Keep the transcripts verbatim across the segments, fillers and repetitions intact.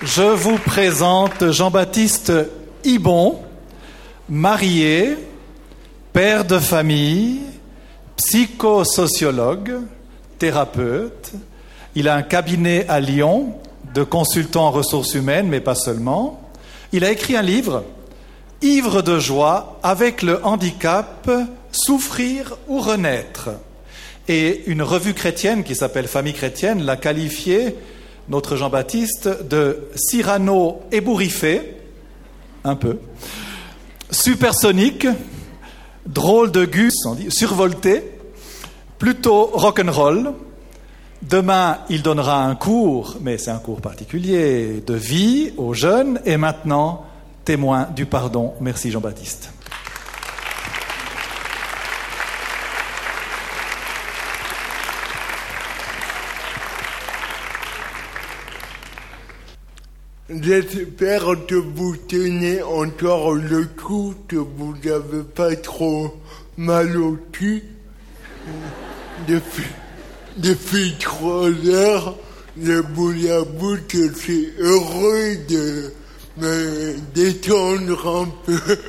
Je vous présente Jean-Baptiste Ibon, marié, père de famille, psychosociologue, thérapeute. Il a un cabinet à Lyon de consultant en ressources humaines, mais pas seulement. Il a écrit un livre, Ivre de joie, avec le handicap, souffrir ou renaître. Et une revue chrétienne qui s'appelle Famille chrétienne l'a qualifié, notre Jean-Baptiste, de Cyrano ébouriffé, un peu, supersonique, drôle de gus, survolté, plutôt rock'n'roll. Demain, il donnera un cours, mais c'est un cours particulier, de vie aux jeunes. Et maintenant, témoin du pardon. Merci Jean-Baptiste. J'espère que vous tenez encore le coup, que vous n'avez pas trop mal au cul. Depuis, depuis trois heures, je vous avoue que je suis heureux de me détendre un peu.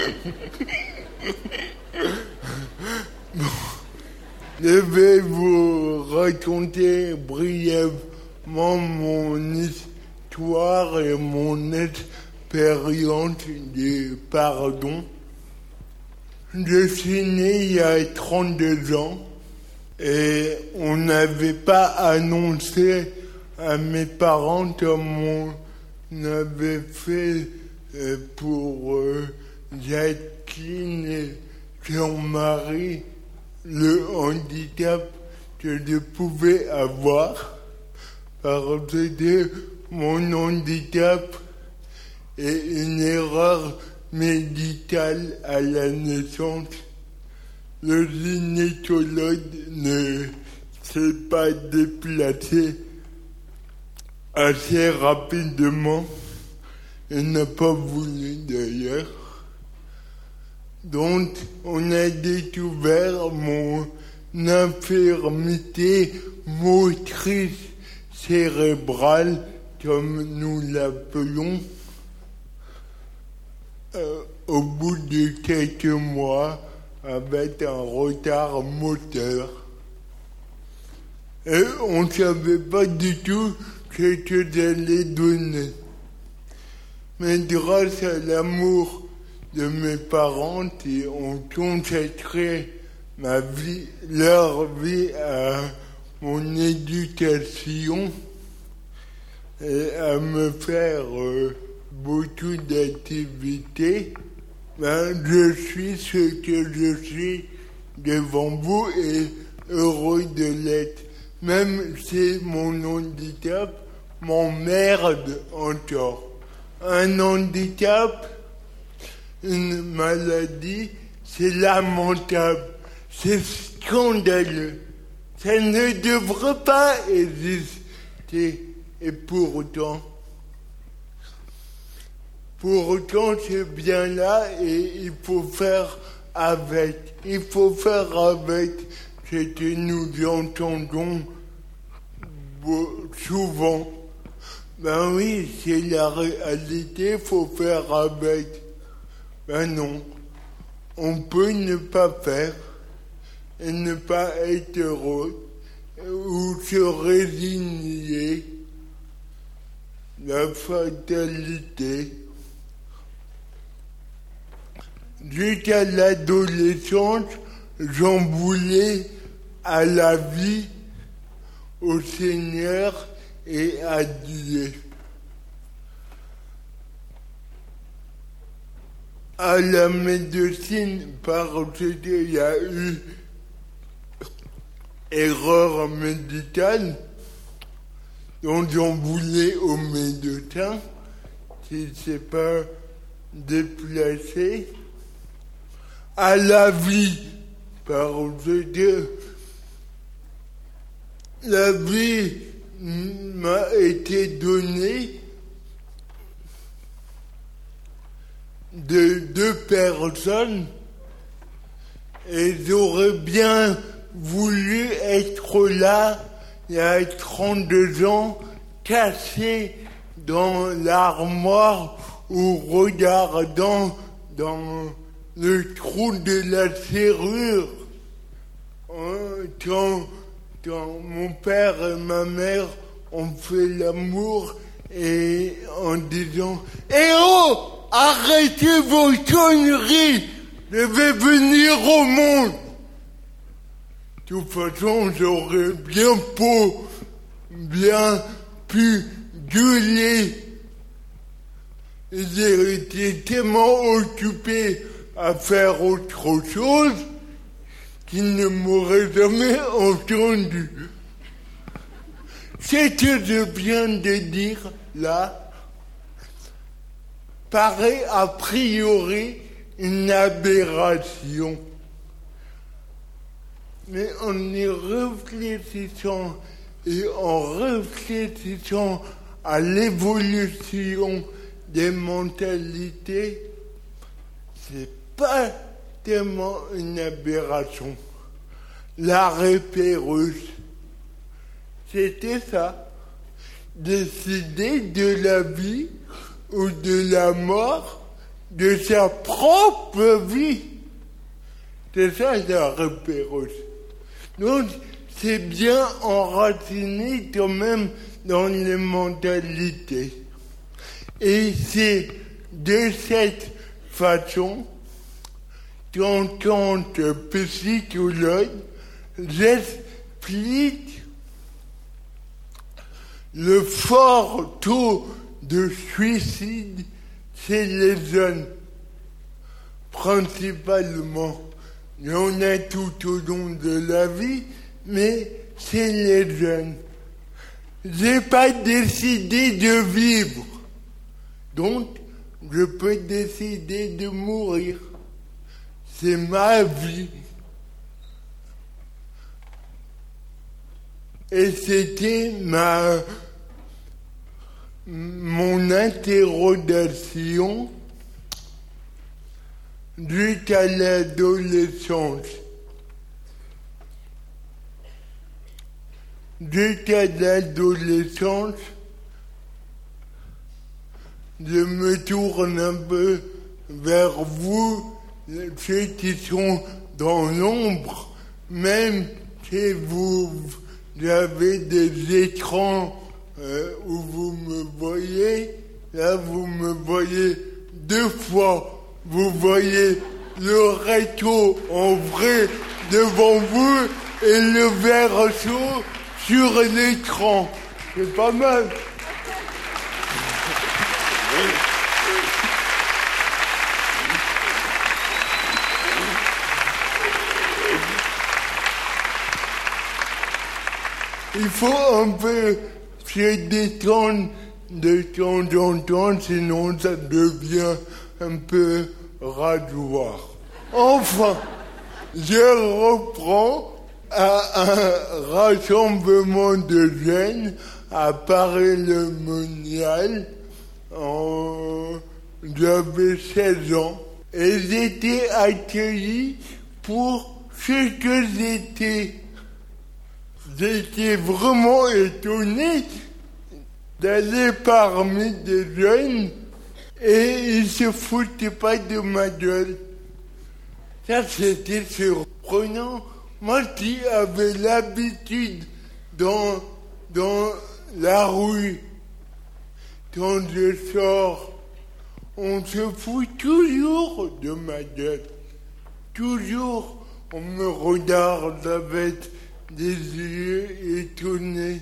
Bon, je vais vous raconter brièvement mon histoire. Et mon expérience du pardon. Je suis né il y a trente-deux ans et on n'avait pas annoncé à mes parents comme on avait fait pour Jacqueline et son mari le handicap que je pouvais avoir parce que mon handicap est une erreur médicale à la naissance. Le gynécologue ne s'est pas déplacé assez rapidement et n'a pas voulu d'ailleurs. Donc, on a découvert mon infirmité motrice cérébrale, comme nous l'appelons, euh, au bout de quelques mois, avec un retard moteur. Et on ne savait pas du tout ce que j'allais donner. Mais grâce à l'amour de mes parents qui ont consacré ma vie, leur vie à mon éducation, et à me faire euh, beaucoup d'activités, ben, je suis ce que je suis devant vous et heureux de l'être. Même si mon handicap m'emmerde encore. Un handicap, une maladie, c'est lamentable, c'est scandaleux. Ça ne devrait pas exister. Et pour autant, pour autant, c'est bien là et il faut faire avec. Il faut faire avec ce que nous entendons souvent. Ben oui, c'est la réalité, il faut faire avec. Ben non, on peut ne pas faire et ne pas être heureux ou se résigner. La fatalité. Jusqu'à l'adolescence, j'en voulais à la vie, au Seigneur et à Dieu. À la médecine, parce qu'il y a eu erreur médicale, donc j'en voulais au médecin qui ne s'est pas déplacé. À la vie, parce que la vie m'a été donnée de deux personnes et j'aurais bien voulu être là il y a trente-deux ans, caché dans l'armoire ou regardant dans le trou de la serrure. Quand, quand mon père et ma mère ont fait l'amour et en disant « Eh oh, arrêtez vos conneries, je vais venir au monde !» De toute façon, j'aurais bien beau, bien pu gueuler. J'ai été tellement occupé à faire autre chose qu'il ne m'aurait jamais entendu. Ce que je viens de dire là paraît a priori une aberration. Mais en y réfléchissant et en réfléchissant à l'évolution des mentalités, c'est pas tellement une aberration. L'arrêt Pérouse, c'était ça. Décider de la vie ou de la mort de sa propre vie. C'est ça l'arrêt Pérouse. Donc, c'est bien enraciné quand même dans les mentalités. Et c'est de cette façon qu'en tant que psychologue, j'explique le fort taux de suicide chez les jeunes, principalement. Il y en a tout au long de la vie, mais c'est les jeunes. J'ai pas décidé de vivre, donc je peux décider de mourir. C'est ma vie. Et c'était ma mon interrogation jusqu'à l'adolescence. Jusqu'à l'adolescence, je me tourne un peu vers vous, ceux qui sont dans l'ombre, même si vous avez des écrans euh, où vous me voyez, là vous me voyez deux fois. Vous voyez le recto en vrai devant vous et le verso sur l'écran. C'est pas mal. Il faut un peu se détendre de temps en temps, sinon ça devient un peu radoir. Enfin, je reprends à un rassemblement de jeunes à Paris-le-Monial. En... J'avais seize ans et j'étais accueilli pour ce que j'étais. J'étais vraiment étonné d'aller parmi des jeunes et ils se foutaient pas de ma gueule. Ça, c'était surprenant. Moi qui avais l'habitude dans, dans la rue, quand je sors, on se fout toujours de ma gueule. Toujours, on me regarde avec des yeux étonnés.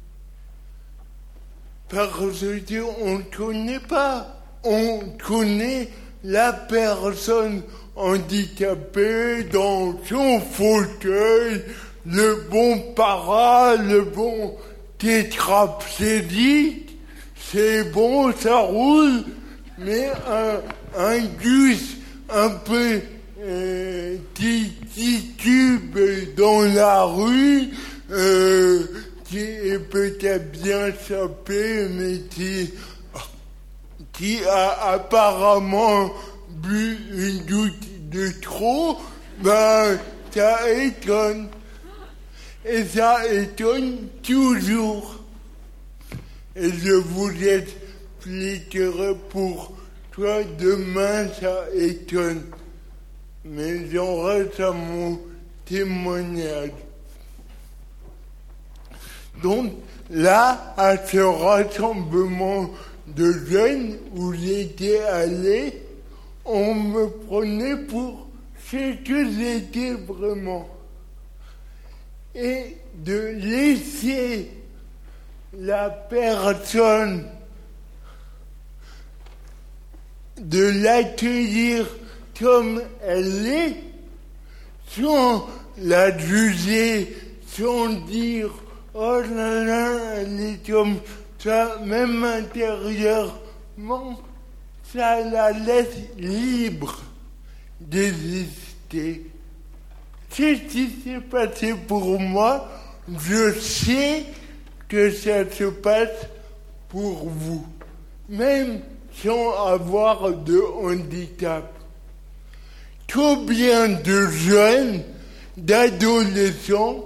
Parce qu'on ne connaît pas. On connaît la personne handicapée dans son fauteuil, le bon para, le bon tétraplégique. C'est bon, ça roule. Mais un, un gus un peu euh, qui titube dans la rue, euh, qui est peut-être bien sapé, mais qui, qui a apparemment bu une goutte de trop, ben, ça étonne. Et ça étonne toujours. Et je vous laisse expliquerai pour toi demain, ça étonne. Mais j'en reste à mon témoignage. Donc, là, à ce rassemblement de jeunes où j'étais allé, on me prenait pour ce que j'étais vraiment. Et de laisser la personne, de l'accueillir comme elle est, sans la juger, sans dire « oh là là, elle est comme ça », même intérieurement, ça la laisse libre d'exister. Ce qui s'est passé pour moi, je sais que ça se passe pour vous, même sans avoir de handicap. Combien de jeunes, d'adolescents,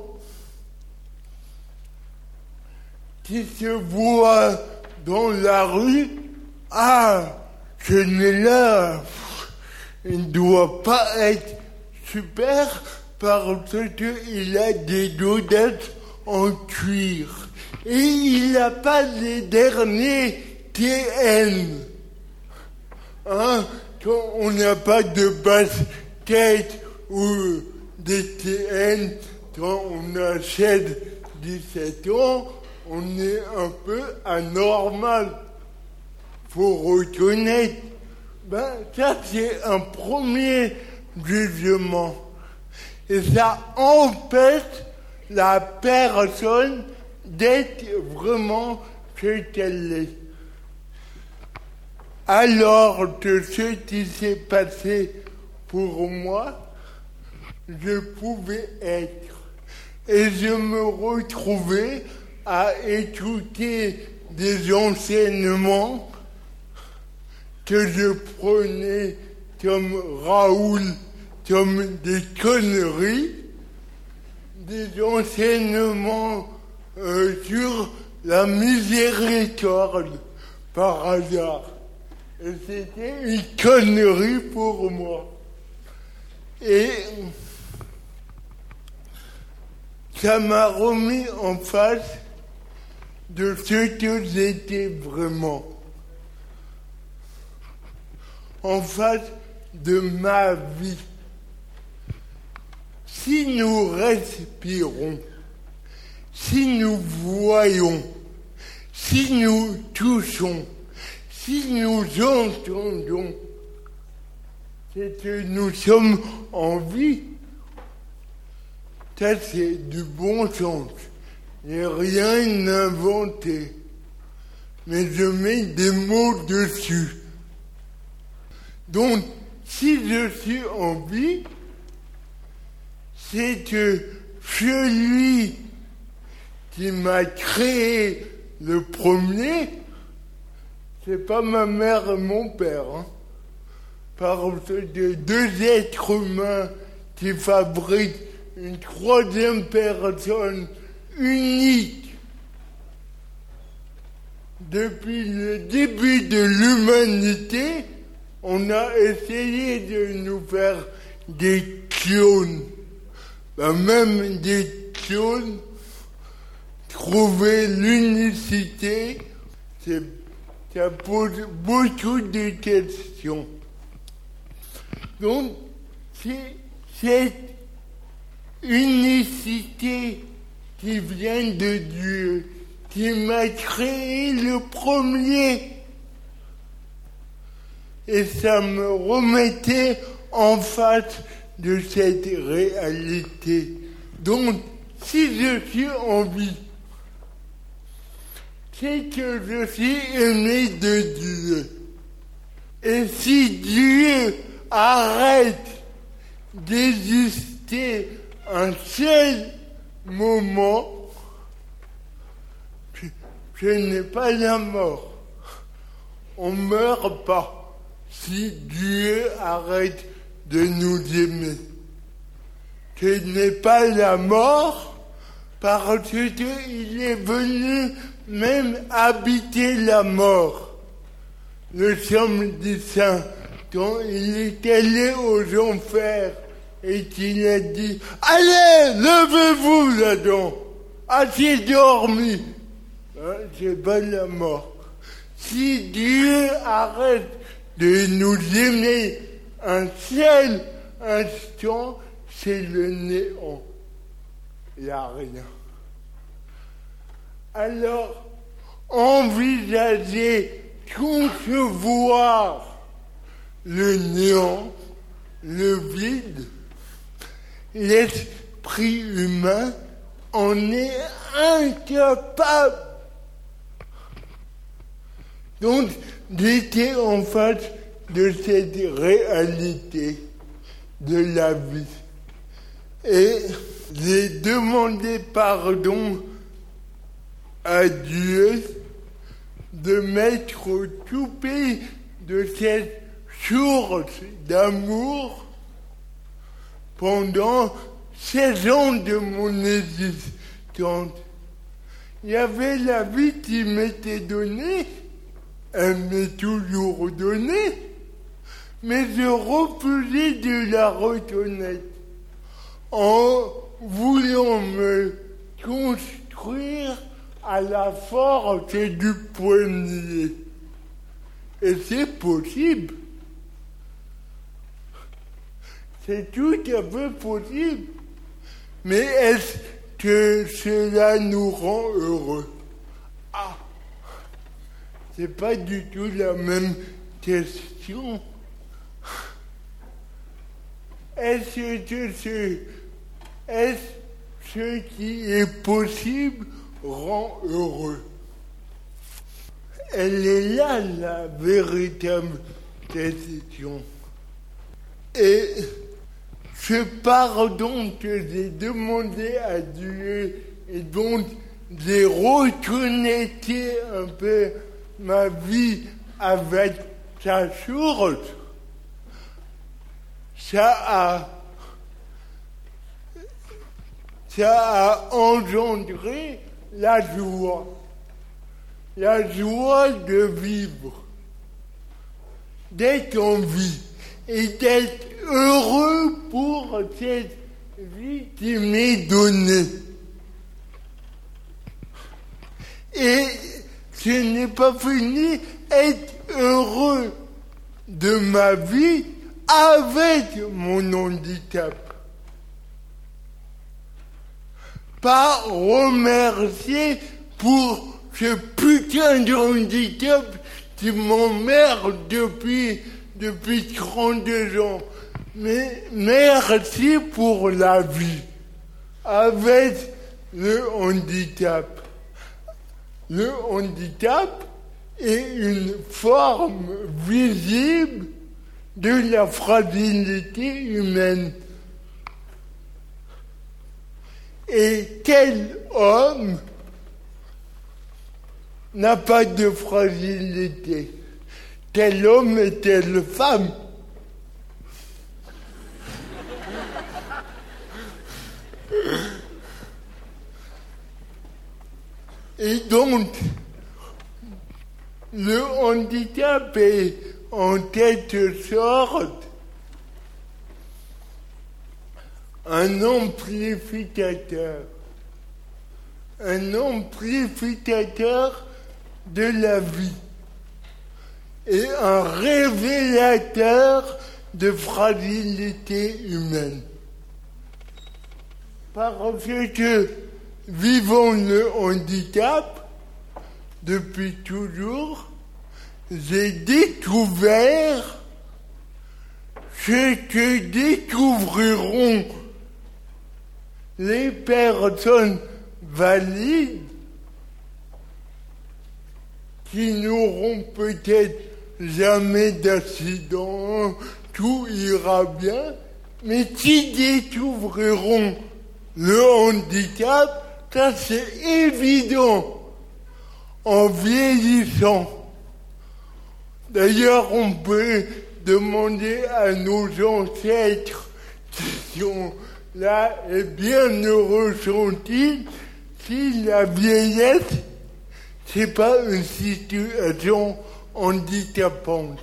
qui se voient dans la rue, ah, ce nez-là, il ne doit pas être super parce qu'il a des godasses en cuir. Et il n'a pas les derniers T N. Hein? Quand on n'a pas de basket ou des T N, quand on achète dix-sept ans, on est un peu anormal. Faut reconnaître. Ben, ça, c'est un premier jugement. Et ça empêche la personne d'être vraiment ce qu'elle est. Alors que ce qui s'est passé pour moi, je pouvais être. Et je me retrouvais à écouter des enseignements que je prenais comme Raoul, comme des conneries, des enseignements euh, sur la miséricorde, par hasard. Et c'était une connerie pour moi. Et ça m'a remis en face de ce que j'étais vraiment. En face de ma vie. Si nous respirons, si nous voyons, si nous touchons, si nous entendons, c'est que nous sommes en vie. Ça, c'est du bon sens. Il n'y a rien inventé. Mais je mets des mots dessus. Donc, si je suis en vie, c'est que celui qui m'a créé le premier, c'est pas ma mère et mon père. Hein. Parce que deux êtres humains qui fabriquent une troisième personne unique depuis le début de l'humanité, on a essayé de nous faire des clones. Ben même des clones, trouver l'unicité, c'est, ça pose beaucoup de questions. Donc, c'est cette unicité qui vient de Dieu, qui m'a créé le premier. Et ça me remettait en face de cette réalité. Donc, si je suis en vie, c'est que je suis aimé de Dieu. Et si Dieu arrête d'exister un seul moment, je, je n'ai pas la mort. On ne meurt pas si Dieu arrête de nous aimer. Ce n'est pas la mort parce qu'il est venu même habiter la mort. le samedi saint, quand il est allé aux enfers et qu'il a dit « Allez, levez-vous là-dedans, assez dormi !» hein, c'est pas la mort. Si Dieu arrête de nous aimer un seul instant, c'est le néant. Il n'y a rien. Alors, envisagez concevoir le néant, le vide. L'esprit humain en est incapable. Donc, j'étais en face de cette réalité de la vie. Et j'ai demandé pardon à Dieu de m'être coupé de cette source d'amour pendant seize ans de mon existence. Il y avait la vie qui m'était donnée, elle m'est toujours donnée, mais je refusais de la reconnaître en voulant me construire à la force du poignet. Et c'est possible. C'est tout à fait possible. Mais est-ce que cela nous rend heureux? Ah, c'est pas du tout la même question. Est-ce que ce, est-ce ce qui est possible rend heureux? Elle est là la véritable question. Et ce pardon que j'ai demandé à Dieu et dont j'ai reconnecté un peu ma vie avec sa source, ça a, ça a engendré la joie, la joie de vivre, d'être en vie et d'être heureux pour cette vie qui m'est donnée. Et ce n'est pas fini, être heureux de ma vie avec mon handicap. Pas remercier pour ce putain de handicap qui m'emmerde depuis, depuis trente-deux ans. Mais merci pour la vie avec le handicap. Le handicap est une forme visible de la fragilité humaine. Et quel homme n'a pas de fragilité? Quel homme et quelle femme? Et donc, le handicap est en quelque sorte un amplificateur, un amplificateur de la vie et un révélateur de fragilité humaine. Parce que vivant le handicap, depuis toujours, j'ai découvert ce que découvriront les personnes valides qui n'auront peut-être jamais d'accident, tout ira bien, mais qui découvriront le handicap, ça c'est évident, en vieillissant. D'ailleurs, on peut demander à nos ancêtres qui sont là et bien heureux sont-ils si la vieillesse, c'est pas une situation handicapante.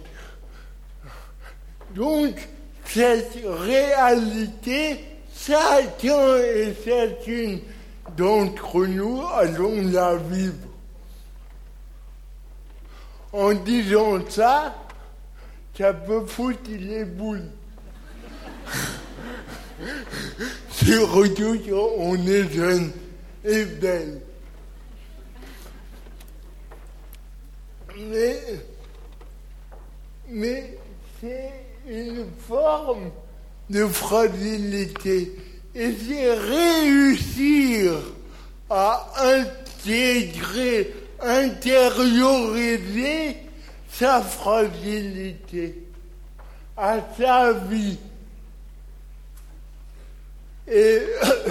Donc, cette réalité, chacun et chacune d'entre nous allons la vivre. En disant ça, ça peut foutre les boules. Surtout quand on est jeune et belle. Mais, mais c'est une forme de fragilité. Et c'est réussir à intégrer, intérioriser sa fragilité à sa vie. Et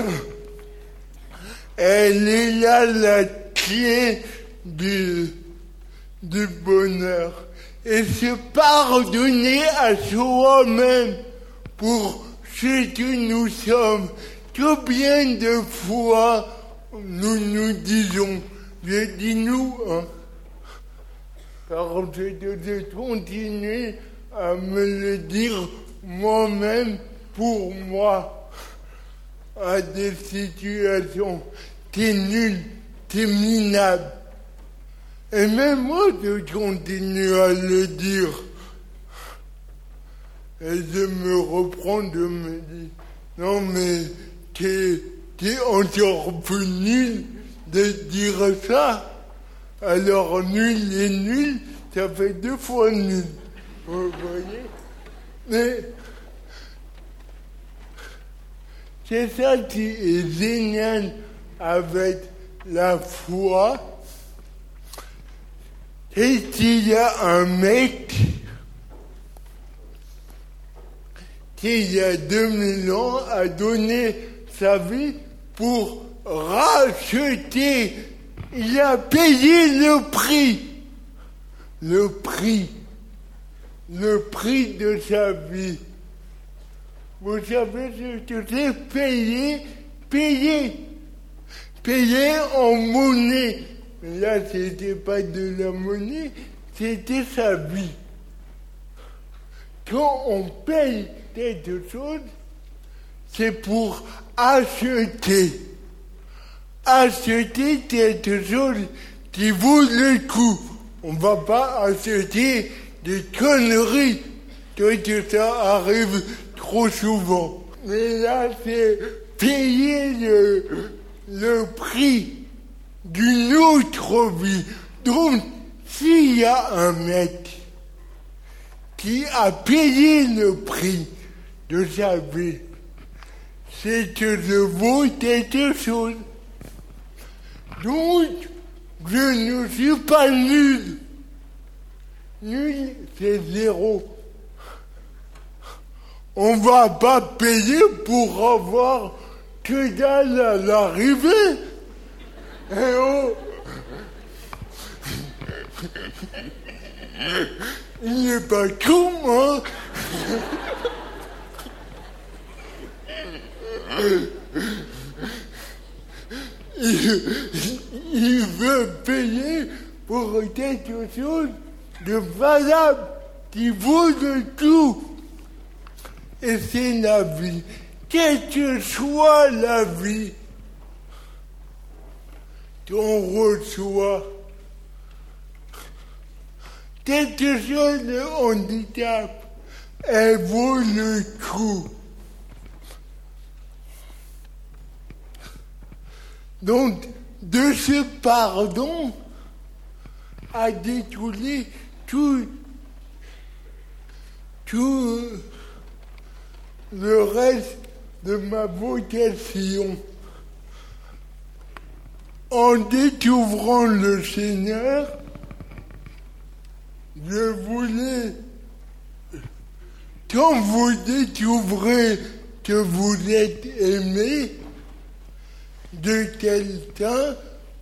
elle est là la clé du, du bonheur. Et se pardonner à soi-même pour ce que nous sommes. Combien de fois nous nous disons, je dis nous, hein, car je devais continuer à me le dire moi-même pour moi. À des situations, t'es nul, t'es minable. Et même moi, je continue à le dire. Et je me reprends, je me dis, non mais t'es, t'es encore plus nul de dire ça. Alors nul et nul, ça fait deux fois nul. Vous voyez? Mais c'est ça qui est génial avec la foi. C'est qu'il y a un mec qui, il y a deux mille ans, a donné sa vie pour racheter. Il a payé le prix. Le prix. Le prix de sa vie. Vous savez ce que c'est payer, payer, payer en monnaie. Mais là, c'était pas de la monnaie, c'était sa vie. Quand on paye quelque chose, c'est pour acheter. Acheter quelque chose qui vaut le coup. On va pas acheter des conneries, que ça arrive trop souvent. Mais là, c'est payer le, le prix d'une autre vie. Donc, s'il y a un mec qui a payé le prix de sa vie, c'est que je vaux quelque chose. Donc, je ne suis pas nul. Nul, c'est zéro. On ne va pas payer pour avoir que dalle à l'arrivée. Eh oh. Il n'est pas con, hein. il, il veut payer pour quelque chose de valable, qui vaut le tout. Et c'est la vie. Quelle que soit la vie qu'on reçoit, quel que soit le handicap, elle vaut le coup. Donc, de ce pardon a découlé tout, tout le reste de ma vocation. En découvrant le Seigneur, je voulais, quand vous découvrez que vous êtes aimé de quelqu'un,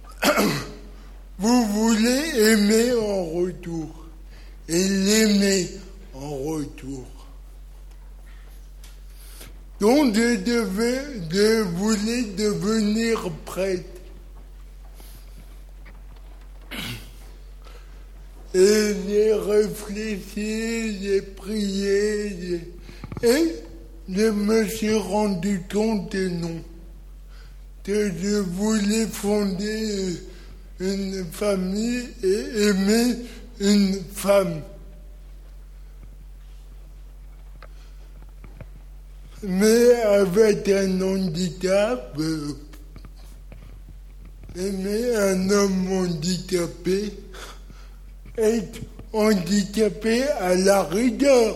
vous voulez aimer en retour et l'aimer en retour. Donc je, devais, je voulais devenir prêtre. Et j'ai réfléchi, j'ai prié, j'ai... et je me suis rendu compte que non, que je voulais fonder une famille et aimer une femme. Mais avec un handicap, euh, aimer un homme handicapé, être handicapé à la rigueur.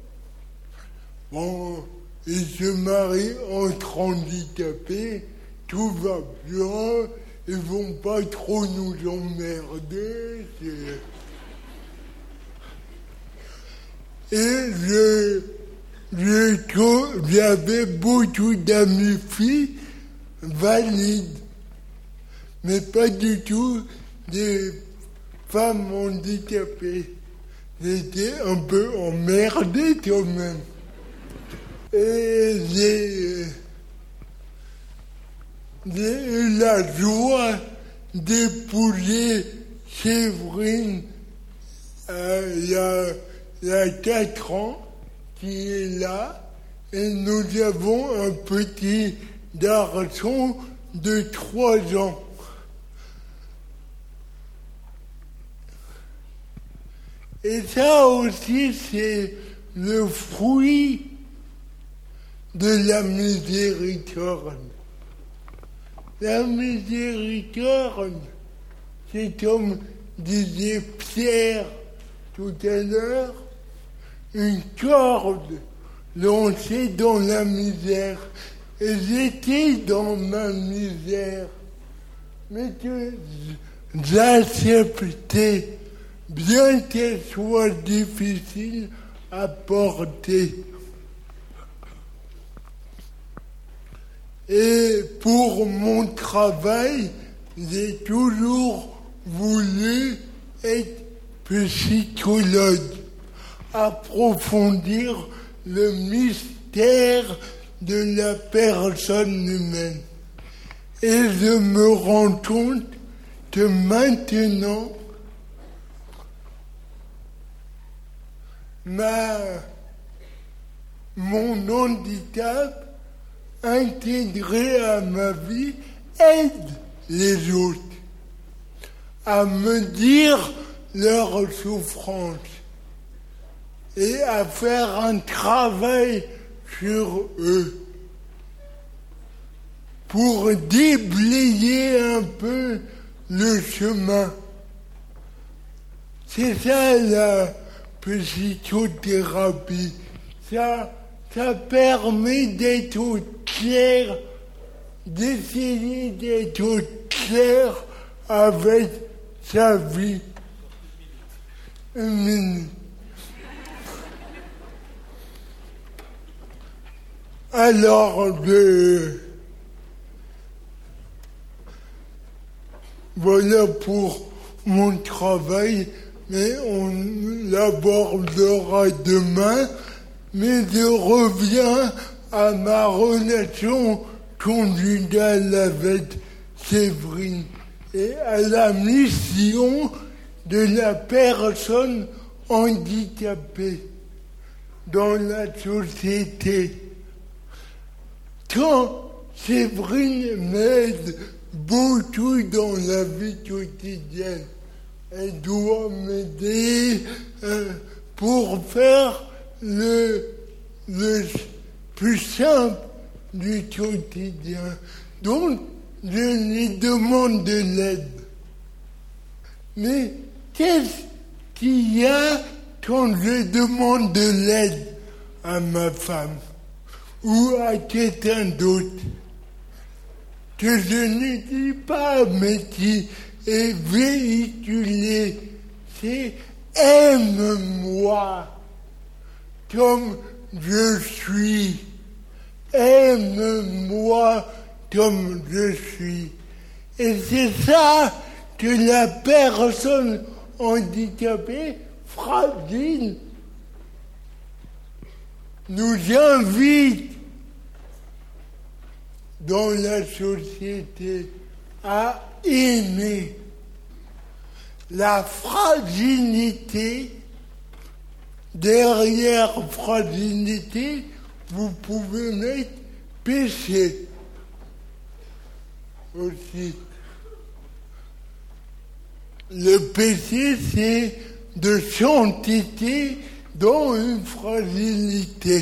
Bon, ils se marient entre handicapés, tout va bien, ils vont pas trop nous emmerder. C'est... Et je, je trouve, j'avais beaucoup d'amis filles valides, mais pas du tout des femmes handicapées. J'étais un peu emmerdé quand même. Et j'ai, j'ai eu la joie d'épouser Séverine euh, il y a, il y a quatre ans, qui est là, et nous avons un petit garçon de trois ans. Et ça aussi, c'est le fruit de la miséricorde. La miséricorde, c'est comme disait Pierre tout à l'heure, une corde lancée dans la misère. Et j'étais dans ma misère, mais que j'acceptais, bien qu'elle soit difficile à porter. Et pour mon travail, j'ai toujours voulu être psychologue, approfondir le mystère de la personne humaine. Et je me rends compte que maintenant, ma, mon handicap intégré à ma vie aide les autres à me dire leur souffrance et à faire un travail sur eux pour déblayer un peu le chemin. C'est ça la psychothérapie. Ça, ça permet d'être au clair, d'essayer d'être au clair avec sa vie. Une minute. Alors, je... voilà pour mon travail, mais on l'abordera demain. Mais je reviens à ma relation conjugale avec Séverine et à la mission de la personne handicapée dans la société. Quand Séverine m'aide beaucoup dans la vie quotidienne, elle doit m'aider euh, pour faire le, le plus simple du quotidien. Donc, je lui demande de l'aide. Mais qu'est-ce qu'il y a quand je demande de l'aide à ma femme ou à quelqu'un d'autre que je ne dis pas, mais qui est véhiculé? C'est « aime-moi ». Comme je suis, aime-moi comme je suis. Et c'est ça que la personne handicapée, fragile, nous invite dans la société à aimer. la fragilité, derrière fragilité, vous pouvez mettre péché aussi. Le péché, c'est de s'entêter dans une fragilité.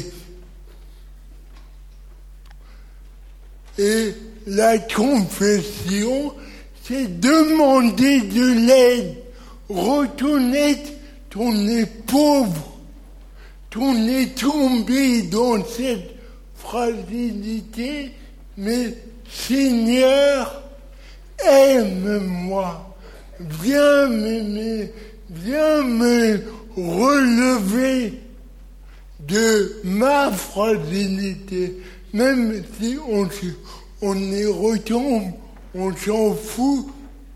Et la confession, c'est demander de l'aide, reconnaître qu'on est pauvre, qu'on est tombé dans cette fragilité, mais Seigneur, aime-moi, viens m'aimer, viens me relever de ma fragilité, même si on, on y retombe, on s'en fout.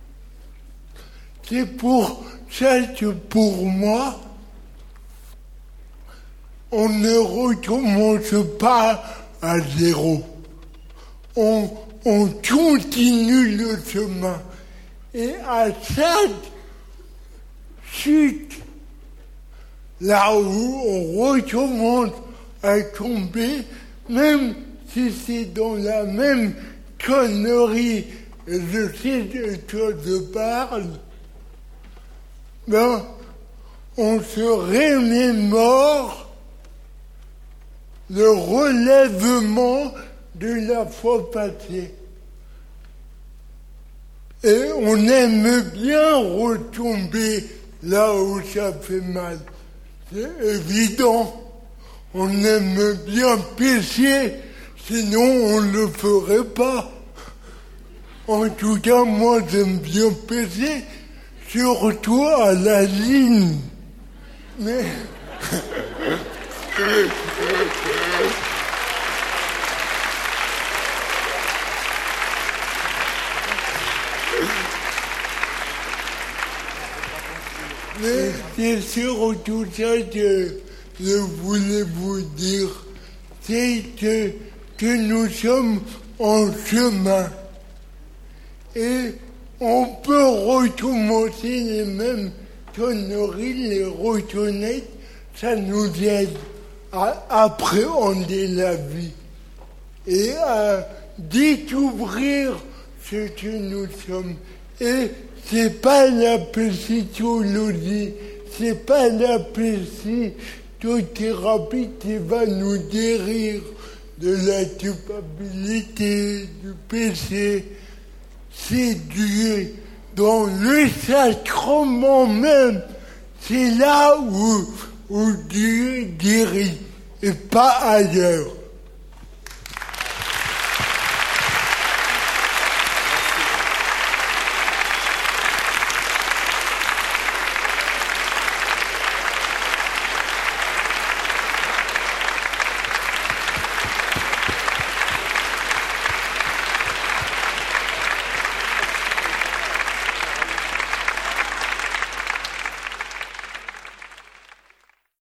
C'est pour ça que pour moi, on ne recommence pas à zéro. On, on continue le chemin. Et à chaque chute, là où on recommence à tomber, même si c'est dans la même connerie, et je sais de quoi je parle, ben, on se remémore le relèvement de la fois passée. Et on aime bien retomber là où ça fait mal. C'est évident. On aime bien pécher, sinon on ne le ferait pas. En tout cas, moi j'aime bien pécher, surtout à la ligne. Mais... Mais c'est surtout ça que je voulais vous dire, c'est que, que nous sommes en chemin. Et on peut recommencer les mêmes conneries, les reconnaître, ça nous aide à appréhender la vie et à découvrir ce que nous sommes. Et c'est pas la psychologie, c'est pas la psychothérapie qui va nous guérir de la culpabilité, du péché. C'est Dieu. Dans le sacrement même, c'est là où, où Dieu guérit et pas ailleurs.